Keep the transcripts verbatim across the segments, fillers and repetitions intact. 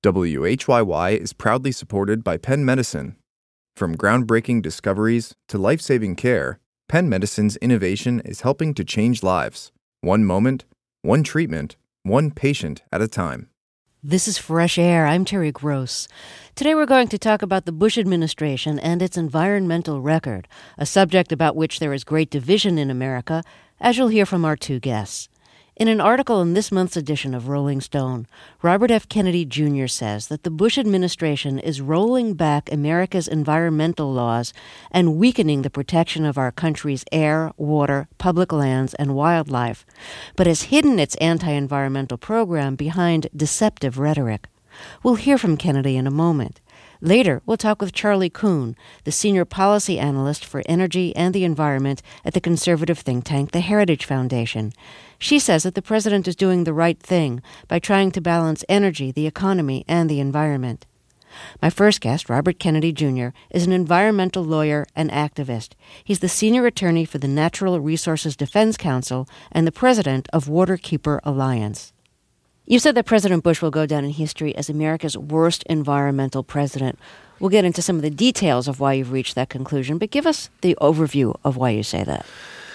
W H Y Y is proudly supported by Penn Medicine. From groundbreaking discoveries to life-saving care, Penn Medicine's innovation is helping to change lives, one moment, one treatment, one patient at a time. This is Fresh Air. I'm Terry Gross. Today we're going to talk about the Bush administration and its environmental record, a subject about which there is great division in America, as you'll hear from our two guests. In an article in this month's edition of Rolling Stone, Robert F. Kennedy Junior says that the Bush administration is rolling back America's environmental laws and weakening the protection of our country's air, water, public lands, and wildlife, but has hidden its anti-environmental program behind deceptive rhetoric. We'll hear from Kennedy in a moment. Later, we'll talk with Charlie Kuhn, the senior policy analyst for energy and the environment at the conservative think tank, the Heritage Foundation. She says that the president is doing the right thing by trying to balance energy, the economy, and the environment. My first guest, Robert Kennedy Junior, is an environmental lawyer and activist. He's the senior attorney for the Natural Resources Defense Council and the president of Waterkeeper Alliance. You said that President Bush will go down in history as America's worst environmental president. We'll get into some of the details of why you've reached that conclusion, but give us the overview of why you say that.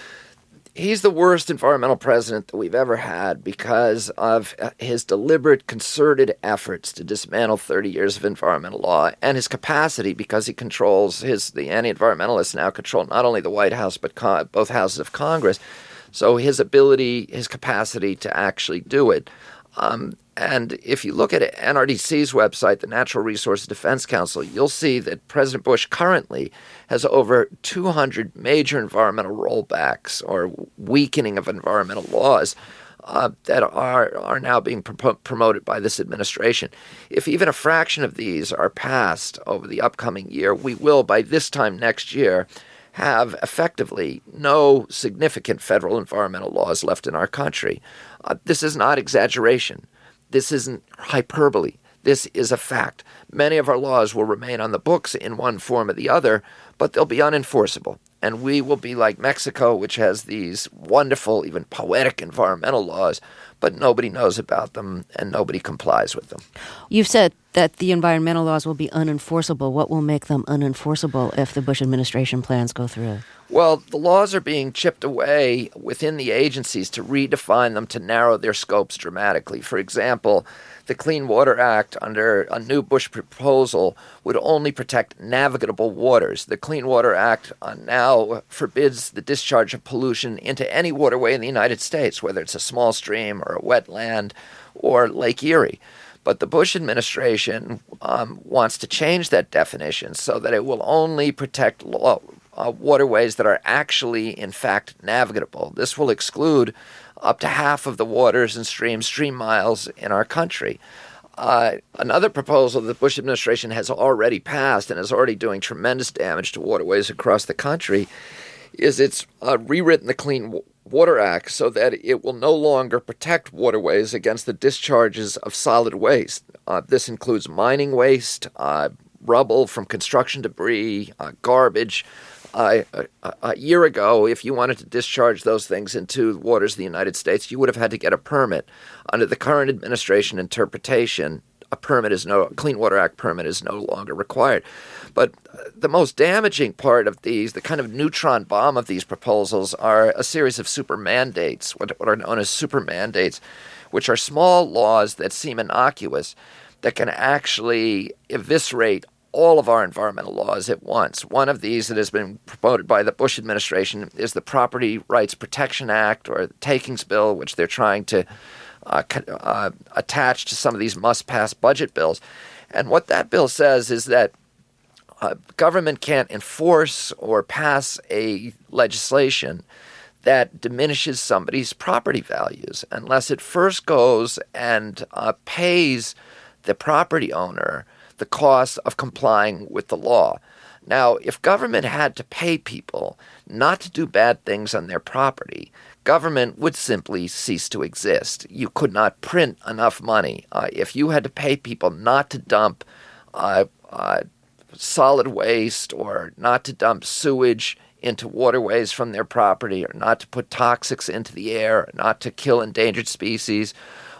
He's the worst environmental president that we've ever had because of his deliberate, concerted efforts to dismantle thirty years of environmental law and his capacity, because he controls his, the anti-environmentalists now control not only the White House, but con- both houses of Congress. So his ability, his capacity to actually do it. Um, and if you look at N R D C's website, the Natural Resources Defense Council, you'll see that President Bush currently has over two hundred major environmental rollbacks or weakening of environmental laws uh, that are, are now being pro- promoted by this administration. If even a fraction of these are passed over the upcoming year, we will, by this time next year, have effectively no significant federal environmental laws left in our country. Uh, this is not exaggeration. This isn't hyperbole. This is a fact. Many of our laws will remain on the books in one form or the other, but they'll be unenforceable. And we will be like Mexico, which has these wonderful, even poetic environmental laws, but nobody knows about them and nobody complies with them. You've said that the environmental laws will be unenforceable. What will make them unenforceable if the Bush administration plans go through? Well, the laws are being chipped away within the agencies to redefine them, to narrow their scopes dramatically. For example, the Clean Water Act, under a new Bush proposal, would only protect navigable waters. The Clean Water Act uh, now forbids the discharge of pollution into any waterway in the United States, whether it's a small stream or a wetland or Lake Erie. But the Bush administration um, wants to change that definition so that it will only protect law, uh, waterways that are actually, in fact, navigable. This will exclude up to half of the waters and streams, stream miles in our country. Uh, another proposal that the Bush administration has already passed and is already doing tremendous damage to waterways across the country is it's uh, rewritten the Clean Water Act so that it will no longer protect waterways against the discharges of solid waste. Uh, this includes mining waste, uh, rubble from construction debris, uh, garbage. Uh, a, a year ago, if you wanted to discharge those things into the waters of the United States, you would have had to get a permit. Under the current administration interpretation, a permit is no, a Clean Water Act permit is no longer required. But the most damaging part of these, the kind of neutron bomb of these proposals, are a series of super mandates, what, what are known as super mandates, which are small laws that seem innocuous that can actually eviscerate all of our environmental laws at once. One of these that has been promoted by the Bush administration is the Property Rights Protection Act, or the Takings Bill, which they're trying to uh, uh, attach to some of these must-pass budget bills. And what that bill says is that uh, government can't enforce or pass a legislation that diminishes somebody's property values unless it first goes and uh, pays the property owner the cost of complying with the law. Now, if government had to pay people not to do bad things on their property, government would simply cease to exist. You could not print enough money. Uh, if you had to pay people not to dump uh, uh, solid waste or not to dump sewage into waterways from their property, or not to put toxics into the air, or not to kill endangered species,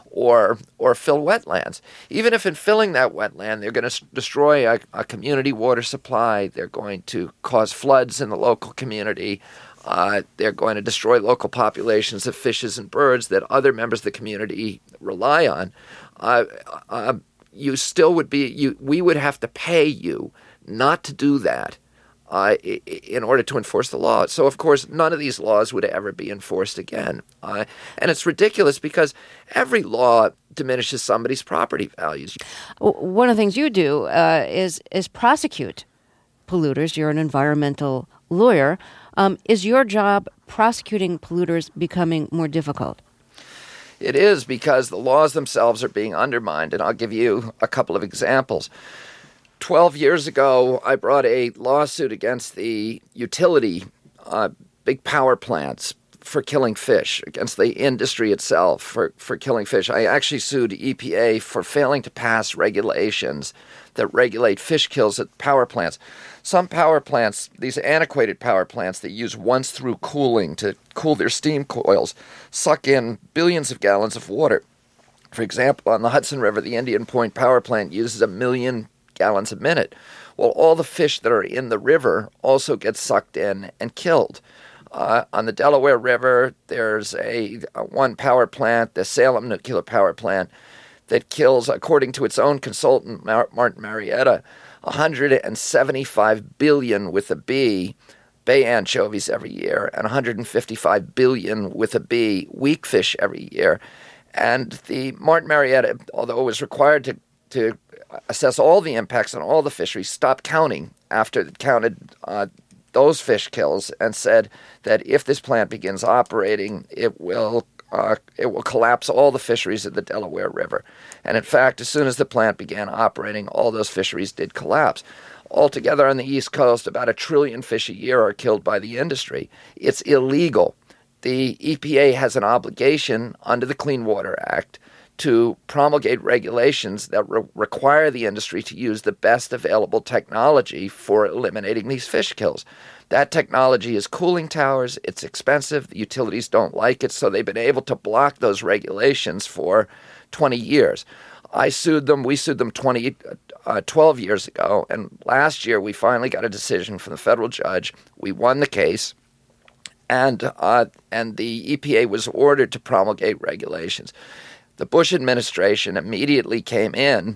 or or fill wetlands. Even if in filling that wetland, they're going to s- destroy a, a community water supply, they're going to cause floods in the local community, uh, they're going to destroy local populations of fishes and birds that other members of the community rely on, uh, uh, you still would be, you, we would have to pay you not to do that Uh, in order to enforce the law. So, of course, none of these laws would ever be enforced again. Uh, and it's ridiculous because every law diminishes somebody's property values. One of the things you do uh, is is prosecute polluters. You're an environmental lawyer. Um, is your job prosecuting polluters becoming more difficult? It is, because the laws themselves are being undermined. And I'll give you a couple of examples. Twelve years ago, I brought a lawsuit against the utility, uh, big power plants for killing fish, against the industry itself for, for killing fish. I actually sued E P A for failing to pass regulations that regulate fish kills at power plants. Some power plants, these antiquated power plants that use once-through cooling to cool their steam coils, suck in billions of gallons of water. For example, on the Hudson River, the Indian Point power plant uses a million gallons a minute. Well, all the fish that are in the river also get sucked in and killed. Uh, on the Delaware River, there's a, a one power plant, the Salem Nuclear Power Plant, that kills, according to its own consultant, Mar- Martin Marietta, one hundred seventy-five billion with a B bay anchovies every year and one hundred fifty-five billion with a B weak fish every year. And the Martin Marietta, although it was required to, to assess all the impacts on all the fisheries, stopped counting after it counted uh, those fish kills and said that if this plant begins operating, it will uh, it will collapse all the fisheries of the Delaware River. And in fact, as soon as the plant began operating, all those fisheries did collapse. Altogether on the East Coast, about a trillion fish a year are killed by the industry. It's illegal. The E P A has an obligation under the Clean Water Act to promulgate regulations that re- require the industry to use the best available technology for eliminating these fish kills. That technology is cooling towers. It's expensive. The utilities don't like it, so they've been able to block those regulations for twenty years. I sued them. We sued them twenty, uh, twelve years ago, and last year we finally got a decision from the federal judge. We won the case, and uh, and the E P A was ordered to promulgate regulations. The Bush administration immediately came in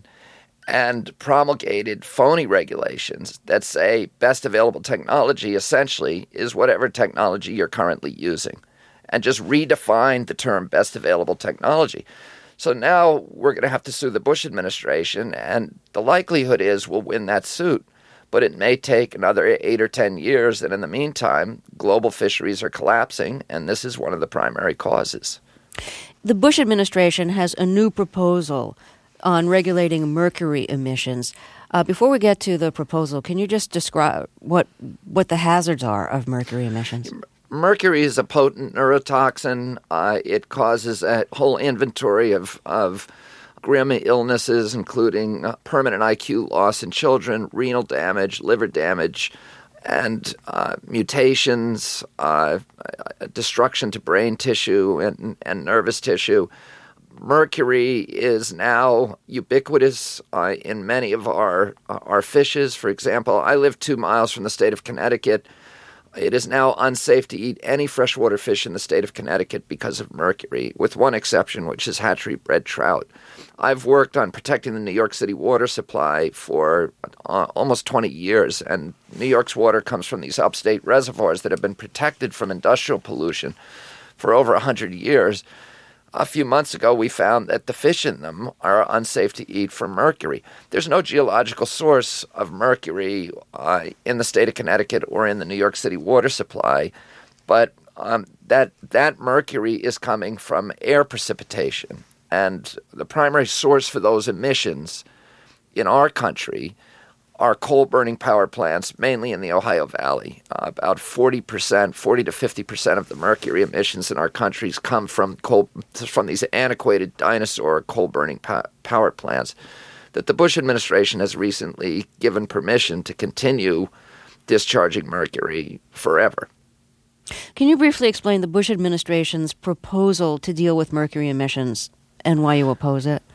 and promulgated phony regulations that say best available technology essentially is whatever technology you're currently using, and just redefined the term best available technology. So now we're going to have to sue the Bush administration, and the likelihood is we'll win that suit. But it may take another eight or ten years, and in the meantime, global fisheries are collapsing, and this is one of the primary causes. The Bush administration has a new proposal on regulating mercury emissions. Uh, before we get to the proposal, can you just describe what what the hazards are of mercury emissions? Mercury is a potent neurotoxin. Uh, it causes a whole inventory of, of grim illnesses, including uh, permanent I Q loss in children, renal damage, liver damage, and uh, mutations, uh, destruction to brain tissue and, and nervous tissue. Mercury is now ubiquitous uh, in many of our uh, our fishes. For example, I live two miles from the state of Connecticut. It is now unsafe to eat any freshwater fish in the state of Connecticut because of mercury, with one exception, which is hatchery-bred trout. I've worked on protecting the New York City water supply for uh, almost twenty years, and New York's water comes from these upstate reservoirs that have been protected from industrial pollution for over one hundred years. A few months ago, we found that the fish in them are unsafe to eat for mercury. There's no geological source of mercury uh, in the state of Connecticut or in the New York City water supply, but um, that that mercury is coming from air precipitation. And the primary source for those emissions in our country are coal-burning power plants, mainly in the Ohio Valley. Uh, about forty percent, forty to fifty percent of the mercury emissions in our countries come from coal, from these antiquated dinosaur coal-burning po- power plants that the Bush administration has recently given permission to continue discharging mercury forever. Can you briefly explain the Bush administration's proposal to deal with mercury emissions and why you oppose it?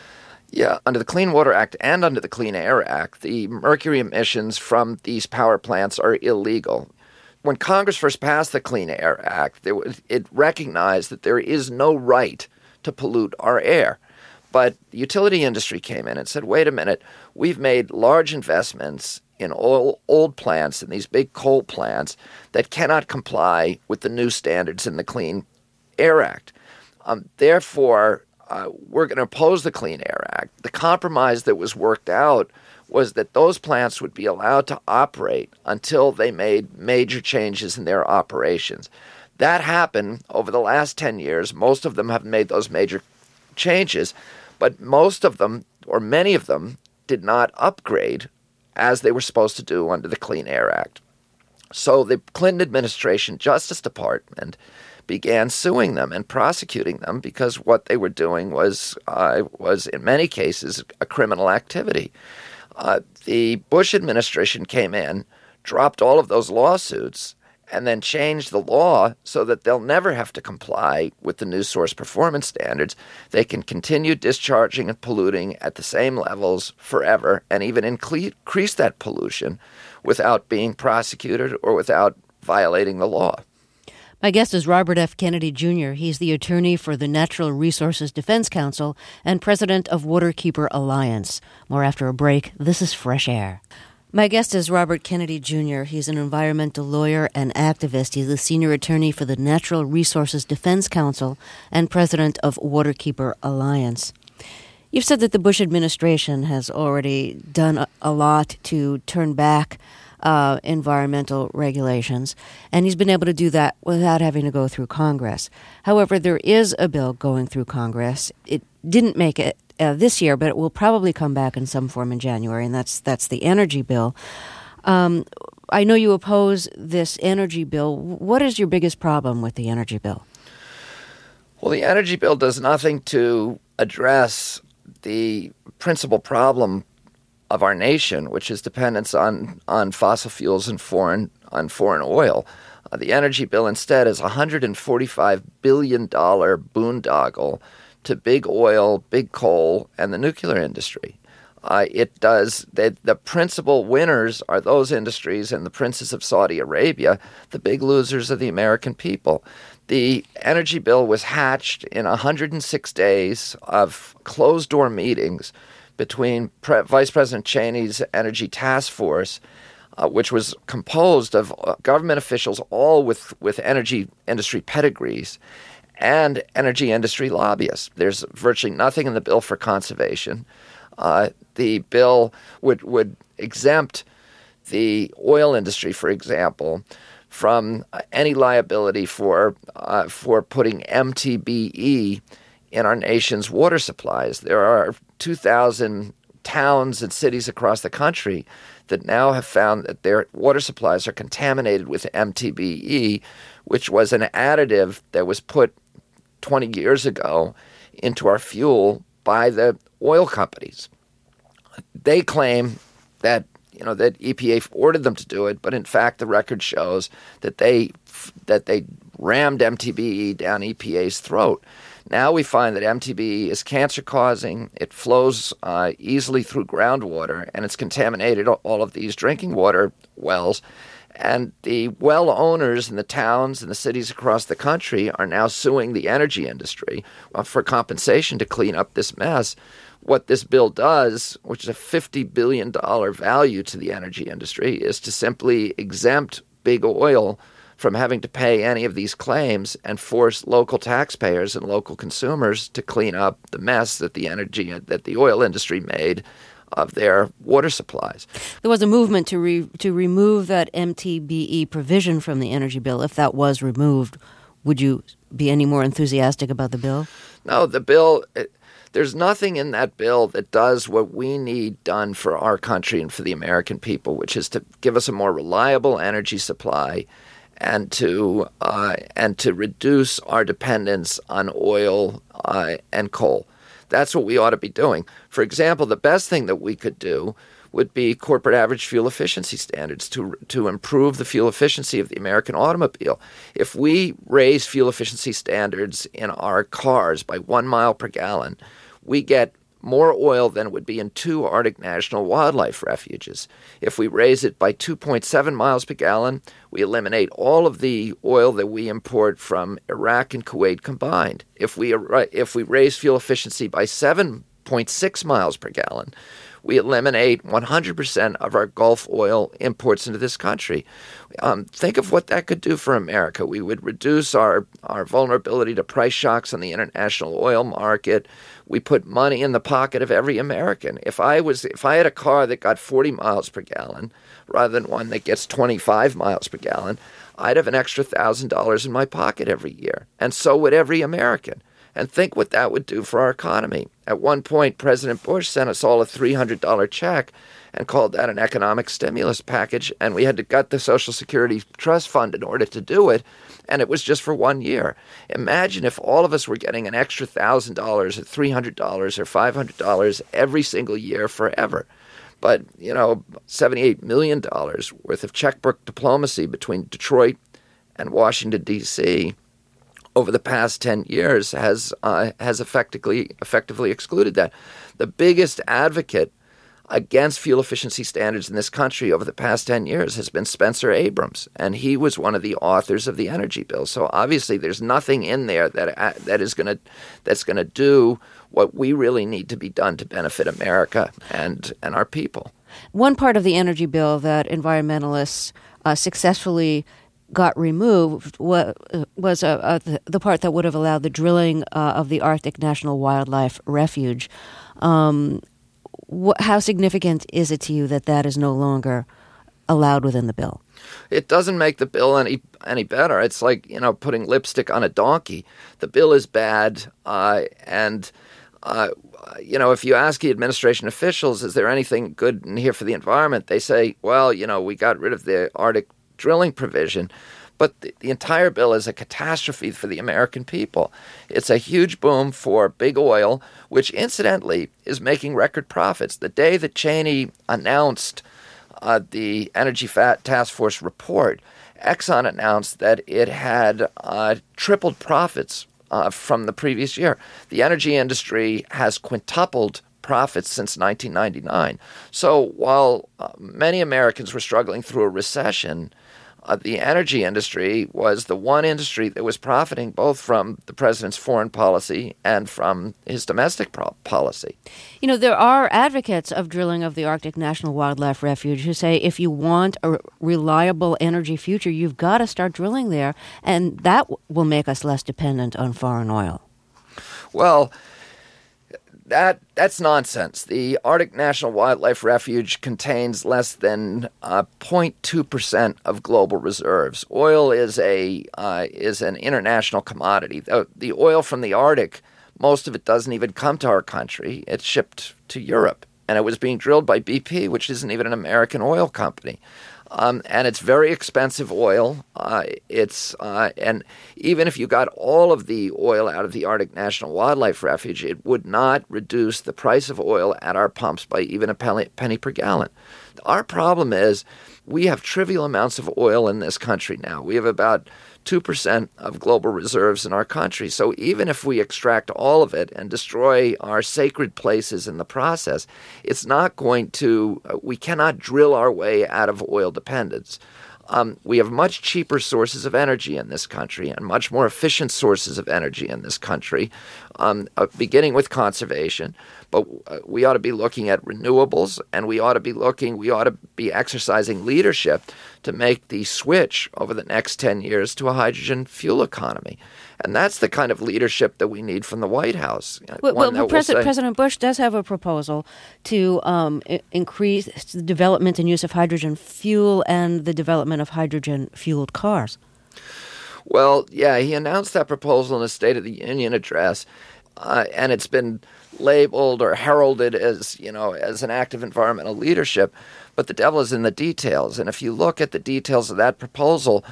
Yeah, under the Clean Water Act and under the Clean Air Act, the mercury emissions from these power plants are illegal. When Congress first passed the Clean Air Act, there was, it recognized that there is no right to pollute our air. But the utility industry came in and said, wait a minute, we've made large investments in oil, old plants and these big coal plants that cannot comply with the new standards in the Clean Air Act. Um, therefore, uh, we're going to oppose the Clean Air Act. The compromise that was worked out was that those plants would be allowed to operate until they made major changes in their operations. That happened over the last ten years. Most of them have made those major changes, but most of them, or many of them, did not upgrade as they were supposed to do under the Clean Air Act. So the Clinton administration Justice Department began suing them and prosecuting them because what they were doing was, uh, was in many cases, a criminal activity. Uh, the Bush administration came in, dropped all of those lawsuits, and then changed the law so that they'll never have to comply with the new source performance standards. They can continue discharging and polluting at the same levels forever and even increase that pollution without being prosecuted or without violating the law. My guest is Robert F. Kennedy, Junior He's the attorney for the Natural Resources Defense Council and president of Waterkeeper Alliance. More after a break. This is Fresh Air. My guest is Robert Kennedy, Junior He's an environmental lawyer and activist. He's the senior attorney for the Natural Resources Defense Council and president of Waterkeeper Alliance. You've said that the Bush administration has already done a, a lot to turn back uh, environmental regulations, and he's been able to do that without having to go through Congress. However, there is a bill going through Congress. It didn't make it Uh, this year, but it will probably come back in some form in January, and that's that's the energy bill. Um, I know you oppose this energy bill. What is your biggest problem with the energy bill? Well, the energy bill does nothing to address the principal problem of our nation, which is dependence on, on fossil fuels and foreign on foreign oil. Uh, the energy bill instead is a one hundred forty-five billion dollars boondoggle to big oil, big coal, and the nuclear industry. Uh, it does, the, the principal winners are those industries and the princes of Saudi Arabia. The big losers are the American people. The energy bill was hatched in one hundred six days of closed-door meetings between Pre- Vice President Cheney's Energy Task Force, uh, which was composed of uh, government officials, all with, with energy industry pedigrees, and energy industry lobbyists. There's virtually nothing in the bill for conservation. Uh, the bill would would exempt the oil industry, for example, from uh, any liability for uh, for putting M T B E in our nation's water supplies. There are two thousand towns and cities across the country that now have found that their water supplies are contaminated with M T B E, which was an additive that was put twenty years ago into our fuel by the oil companies. They claim that, you know, that E P A ordered them to do it, but in fact the record shows that they that they rammed M T B E down E P A's throat. Now we find that M T B E is cancer-causing. It flows uh, easily through groundwater, and it's contaminated all of these drinking water wells. And the well owners in the towns and the cities across the country are now suing the energy industry for compensation to clean up this mess. What this bill does, which is a fifty billion dollars value to the energy industry, is to simply exempt big oil from having to pay any of these claims and force local taxpayers and local consumers to clean up the mess that the energy that the oil industry made of their water supplies. There was a movement to re- to remove that M T B E provision from the energy bill. If that was removed, would you be any more enthusiastic about the bill? No, the bill, it, there's nothing in that bill that does what we need done for our country and for the American people, which is to give us a more reliable energy supply and to uh, and to reduce our dependence on oil uh, and coal. That's what we ought to be doing. For example, the best thing that we could do would be corporate average fuel efficiency standards to to improve the fuel efficiency of the American automobile. If we raise fuel efficiency standards in our cars by one mile per gallon, we get more oil than would be in two Arctic National Wildlife Refuges. If we raise it by two point seven miles per gallon, we eliminate all of the oil that we import from Iraq and Kuwait combined. If we if we raise fuel efficiency by seven point six miles per gallon, we eliminate one hundred percent of our Gulf oil imports into this country. Um, think of what that could do for America. We would reduce our, our vulnerability to price shocks on the international oil market. We put money in the pocket of every American. If I was, if I had a car that got forty miles per gallon rather than one that gets twenty-five miles per gallon, I'd have an extra one thousand dollars in my pocket every year. And so would every American. And think what that would do for our economy. At one point, President Bush sent us all a three hundred dollars check and called that an economic stimulus package, and we had to gut the Social Security Trust Fund in order to do it, and it was just for one year. Imagine if all of us were getting an extra one thousand dollars or three hundred dollars or five hundred dollars every single year forever. But, you know, seventy-eight million dollars worth of checkbook diplomacy between Detroit and Washington, D C over the past ten years has uh, has effectively effectively excluded that. The biggest advocate against fuel efficiency standards in this country over the past ten years has been Spencer Abrams, and he was one of the authors of the energy bill. So obviously there's nothing in there that uh, that is going to that's going to do what we really need to be done to benefit America and and our people. One part of the energy bill that environmentalists uh, successfully got removed was, was uh, uh, the, the part that would have allowed the drilling uh, of the Arctic National Wildlife Refuge. Um, wh- how significant is it to you that that is no longer allowed within the bill? It doesn't make the bill any any better. It's like, you know, putting lipstick on a donkey. The bill is bad, uh, and uh, you know, if you ask the administration officials, is there anything good in here for the environment? They say, well, you know, we got rid of the Arctic drilling provision, but the, the entire bill is a catastrophe for the American people. It's a huge boom for big oil, which incidentally is making record profits. The day that Cheney announced uh, the Energy Fat Task Force report, Exxon announced that it had uh, tripled profits uh, from the previous year. The energy industry has quintupled profits since nineteen ninety-nine. So while uh, many Americans were struggling through a recession, uh, the energy industry was the one industry that was profiting both from the president's foreign policy and from his domestic pro- policy. You know, there are advocates of drilling of the Arctic National Wildlife Refuge who say if you want a reliable energy future, you've got to start drilling there, and that w- will make us less dependent on foreign oil. Well, That that's nonsense. The Arctic National Wildlife Refuge contains less than uh, zero point two percent of global reserves. Oil is a uh, is an international commodity. The, the oil from the Arctic, most of it doesn't even come to our country. It's shipped to Europe, and it was being drilled by B P, which isn't even an American oil company. Um, and it's very expensive oil. Uh, it's uh, and even if you got all of the oil out of the Arctic National Wildlife Refuge, it would not reduce the price of oil at our pumps by even a penny, penny per gallon. Our problem is we have trivial amounts of oil in this country now. We have about two percent of global reserves in our country. So even if we extract all of it and destroy our sacred places in the process, it's not going to, uh, we cannot drill our way out of oil dependence. Um, we have much cheaper sources of energy in this country and much more efficient sources of energy in this country, um, uh, beginning with conservation. But uh, we ought to be looking at renewables, and we ought to be looking, we ought to be exercising leadership to make the switch over the next ten years to a hydrogen fuel economy. And that's the kind of leadership that we need from the White House. Well, well President, say, President Bush does have a proposal to um, I- increase the development and use of hydrogen fuel and the development of hydrogen-fueled cars. Well, yeah, he announced that proposal in a State of the Union address, uh, and it's been labeled or heralded as, you know, as an act of environmental leadership. But the devil is in the details. And if you look at the details of that proposal,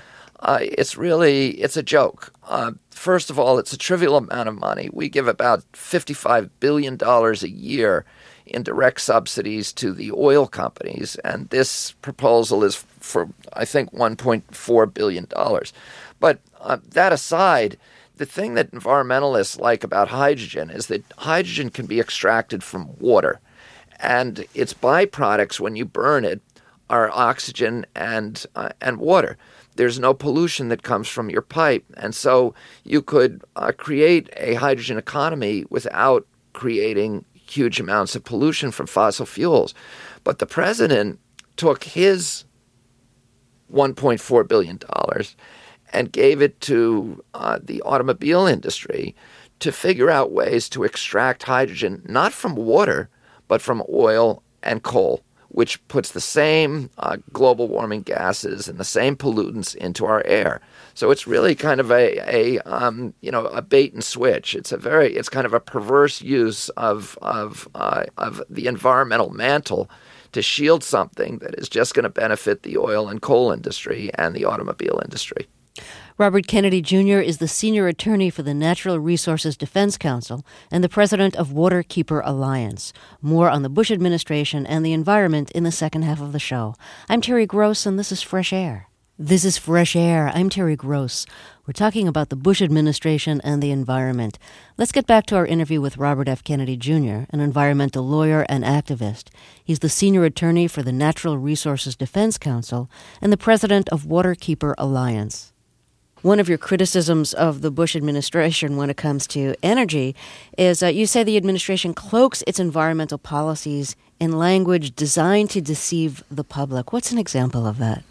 Uh, it's really, it's a joke. Uh, first of all, it's a trivial amount of money. We give about fifty-five billion dollars a year in direct subsidies to the oil companies, and this proposal is for, I think, one point four billion dollars. But uh, that aside, the thing that environmentalists like about hydrogen is that hydrogen can be extracted from water, and its byproducts when you burn it are oxygen and uh, and water. There's no pollution that comes from your pipe, and so you could uh, create a hydrogen economy without creating huge amounts of pollution from fossil fuels. But the president took his one point four billion dollars and gave it to uh, the automobile industry to figure out ways to extract hydrogen, not from water, but from oil and coal, which puts the same uh, global warming gases and the same pollutants into our air. So it's really kind of a, a um, you know, a bait and switch. It's a very, it's kind of a perverse use of of uh, of the environmental mantle to shield something that is just going to benefit the oil and coal industry and the automobile industry. Robert Kennedy Junior is the senior attorney for the Natural Resources Defense Council and the president of Waterkeeper Alliance. More on the Bush administration and the environment in the second half of the show. I'm Terry Gross, and this is Fresh Air. This is Fresh Air. I'm Terry Gross. We're talking about the Bush administration and the environment. Let's get back to our interview with Robert F. Kennedy Junior, an environmental lawyer and activist. He's the senior attorney for the Natural Resources Defense Council and the president of Waterkeeper Alliance. One of your criticisms of the Bush administration when it comes to energy is uh, you say the administration cloaks its environmental policies in language designed to deceive the public. What's an example of that?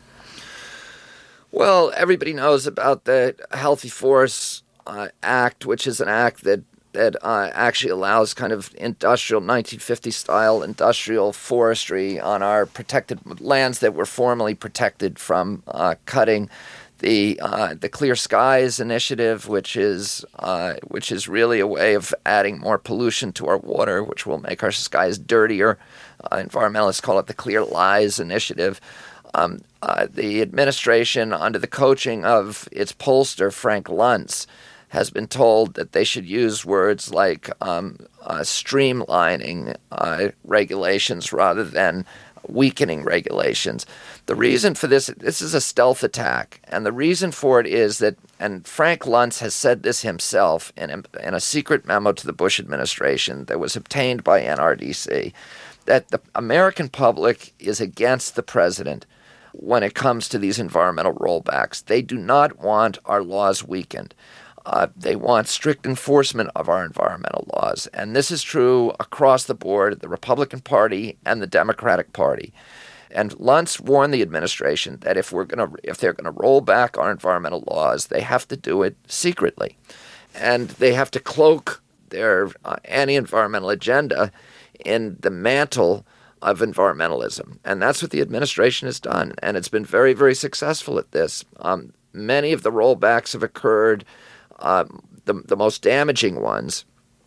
Well, everybody knows about the Healthy Forests uh, Act, which is an act that that uh, actually allows kind of industrial nineteen fifties style industrial forestry on our protected lands that were formerly protected from uh, cutting. The uh, the Clear Skies Initiative, which is uh, which is really a way of adding more pollution to our water, which will make our skies dirtier. Uh, environmentalists call it the Clear Lies Initiative. Um, uh, the administration, under the coaching of its pollster, Frank Luntz, has been told that they should use words like um, uh, streamlining uh, regulations rather than weakening regulations. The reason for this, this is a stealth attack, and the reason for it is that, and Frank Luntz has said this himself in a, in a secret memo to the Bush administration that was obtained by N R D C, that the American public is against the president when it comes to these environmental rollbacks. They do not want our laws weakened. Uh, they want strict enforcement of our environmental laws. And this is true across the board, the Republican Party and the Democratic Party. And Luntz warned the administration that if we're going to, if they're going to roll back our environmental laws, they have to do it secretly. And they have to cloak their uh, anti-environmental agenda in the mantle of environmentalism. And that's what the administration has done. And it's been very, very successful at this. Um, many of the rollbacks have occurred, uh, the, the most damaging ones,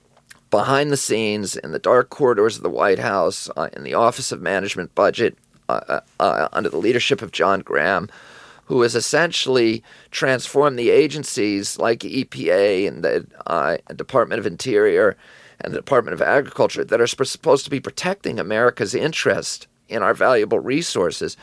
behind the scenes in the dark corridors of the White House, uh, in the Office of Management Budget, uh, uh, under the leadership of John Graham, who has essentially transformed the agencies like E P A and the uh, Department of Interior and the Department of Agriculture that are supposed to be protecting America's interest in our valuable resources,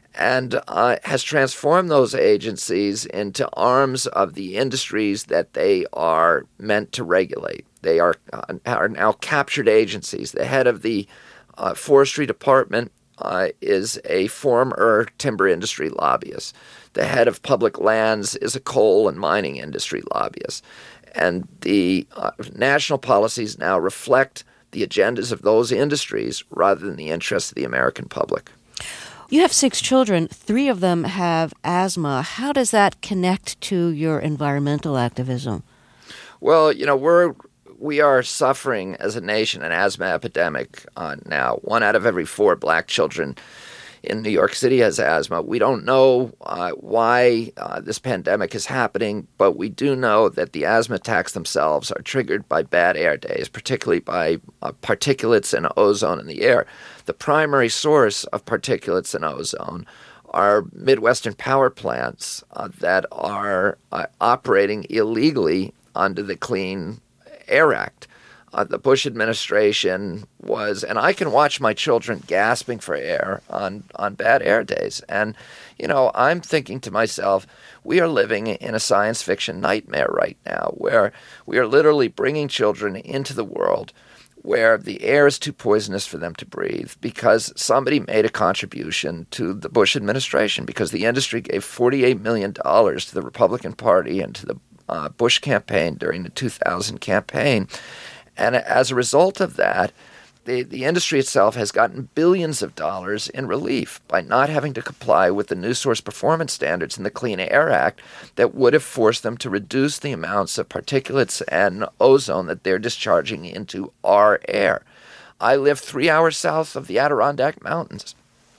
and uh, has transformed those agencies into arms of the industries that they are meant to regulate. They are, uh, are now captured agencies. The head of the uh, Forestry Department uh, is a former timber industry lobbyist. The head of Public Lands is a coal and mining industry lobbyist. And the uh, national policies now reflect the agendas of those industries rather than the interests of the American public. You have six children. Three of them have asthma. How does that connect to your environmental activism? Well, you know, we're we are suffering as a nation an asthma epidemic uh, now. One out of every four black children in New York City has asthma. We don't know uh, why uh, this pandemic is happening, but we do know that the asthma attacks themselves are triggered by bad air days, particularly by uh, particulates and ozone in the air. The primary source of particulates and ozone are Midwestern power plants uh, that are uh, operating illegally under the Clean Air Act. Uh, the Bush administration was, and I can watch my children gasping for air on, on bad air days. And, you know, I'm thinking to myself, we are living in a science fiction nightmare right now where we are literally bringing children into the world where the air is too poisonous for them to breathe because somebody made a contribution to the Bush administration, because the industry gave forty-eight million dollars to the Republican Party and to the uh, Bush campaign during the two thousand campaign. And as a result of that, the, the industry itself has gotten billions of dollars in relief by not having to comply with the new source performance standards in the Clean Air Act that would have forced them to reduce the amounts of particulates and ozone that they're discharging into our air. I live three hours south of the Adirondack Mountains.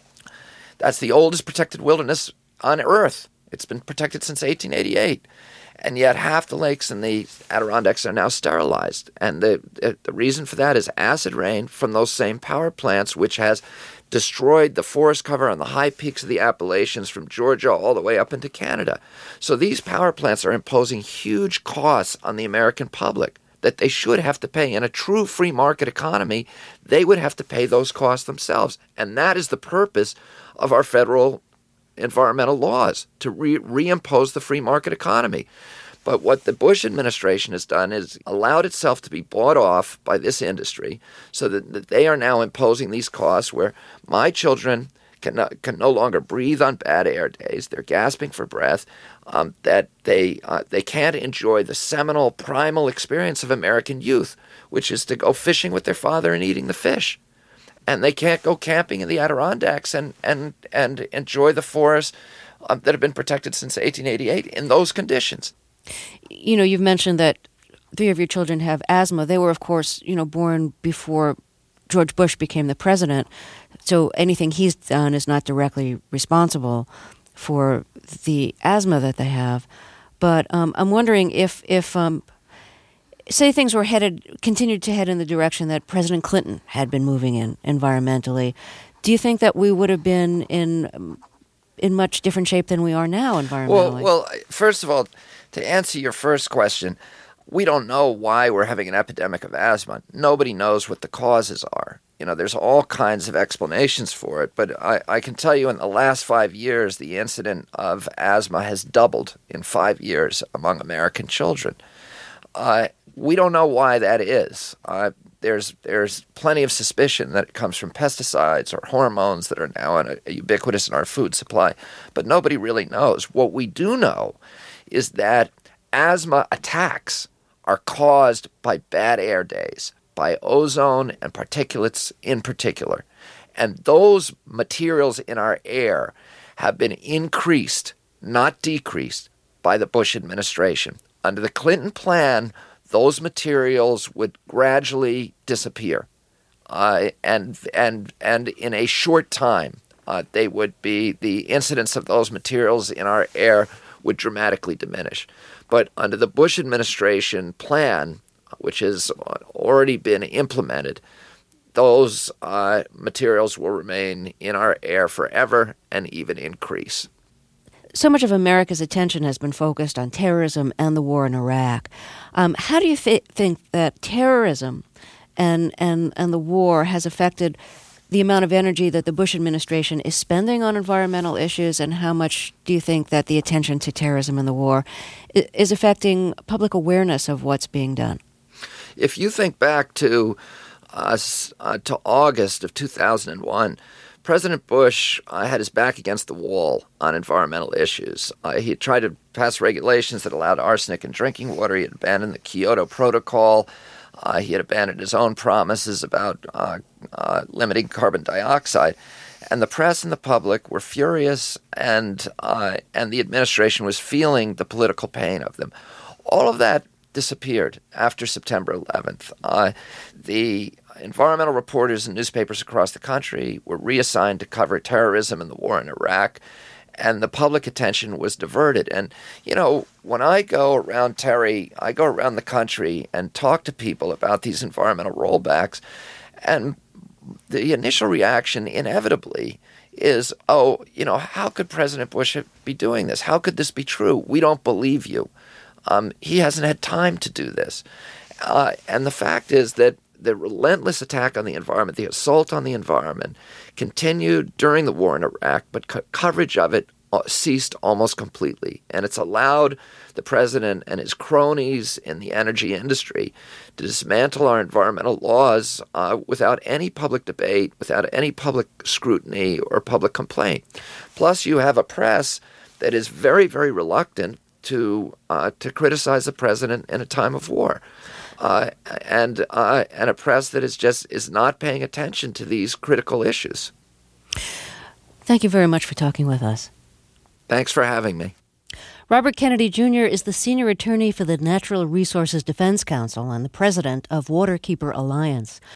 That's the oldest protected wilderness on Earth. It's been protected since eighteen eighty-eight. And yet half the lakes in the Adirondacks are now sterilized. And the, the reason for that is acid rain from those same power plants, which has destroyed the forest cover on the high peaks of the Appalachians from Georgia all the way up into Canada. So these power plants are imposing huge costs on the American public that they should have to pay. In a true free market economy, they would have to pay those costs themselves. And that is the purpose of our federal environmental laws, to re- reimpose the free market economy. But what the Bush administration has done is allowed itself to be bought off by this industry so that, that they are now imposing these costs where my children can no, can no longer breathe on bad air days. They're gasping for breath, um, that they, uh, they can't enjoy the seminal, primal experience of American youth, which is to go fishing with their father and eating the fish. And they can't go camping in the Adirondacks and, and, and enjoy the forests um, that have been protected since eighteen eighty-eight in those conditions. You know, you've mentioned that three of your children have asthma. They were, of course, you know, born before George Bush became the president. So anything he's done is not directly responsible for the asthma that they have. But um, I'm wondering if, if um, say things were headed, continued to head in the direction that President Clinton had been moving in environmentally, do you think that we would have been in in much different shape than we are now environmentally? Well, well, first of all, to answer your first question, we don't know why we're having an epidemic of asthma. Nobody knows what the causes are. You know, there's all kinds of explanations for it, but I, I can tell you in the last five years, the incidence of asthma has doubled in five years among American children. Uh, we don't know why that is. Uh, there's there's plenty of suspicion that it comes from pesticides or hormones that are now in a, a ubiquitous in our food supply, but nobody really knows. What we do know is that asthma attacks are caused by bad air days, by ozone and particulates in particular. And those materials in our air have been increased, not decreased, by the Bush administration. Under the Clinton plan, those materials would gradually disappear. Uh, and and and in a short time, uh, they would be the incidence of those materials in our air would dramatically diminish. But under the Bush administration plan, which has already been implemented, those uh, materials will remain in our air forever and even increase. So much of America's attention has been focused on terrorism and the war in Iraq. Um, how do you th- think that terrorism and, and, and the war has affected the amount of energy that the Bush administration is spending on environmental issues, and how much do you think that the attention to terrorism and the war is affecting public awareness of what's being done? If you think back to uh, uh, to August of two thousand one, President Bush uh, had his back against the wall on environmental issues. Uh, he had tried to pass regulations that allowed arsenic in drinking water. He had abandoned the Kyoto Protocol. Uh, he had abandoned his own promises about uh, uh, limiting carbon dioxide. And the press and the public were furious, and uh, and the administration was feeling the political pain of them. All of that disappeared after September eleventh. Uh, the environmental reporters in newspapers across the country were reassigned to cover terrorism and the war in Iraq, and the public attention was diverted. And, you know, when I go around, Terry, I go around the country and talk to people about these environmental rollbacks, and the initial reaction inevitably is, oh, you know, how could President Bush be doing this? How could this be true? We don't believe you. Um, he hasn't had time to do this. Uh, and the fact is that the relentless attack on the environment, the assault on the environment, continued during the war in Iraq, but co- coverage of it ceased almost completely. And it's allowed the president and his cronies in the energy industry to dismantle our environmental laws uh, without any public debate, without any public scrutiny or public complaint. Plus, you have a press that is very, very reluctant to uh, to criticize the president in a time of war. Uh, and uh, and a press that is just is not paying attention to these critical issues. Thank you very much for talking with us. Thanks for having me. Robert Kennedy Junior is the senior attorney for the Natural Resources Defense Council and the president of Waterkeeper Alliance.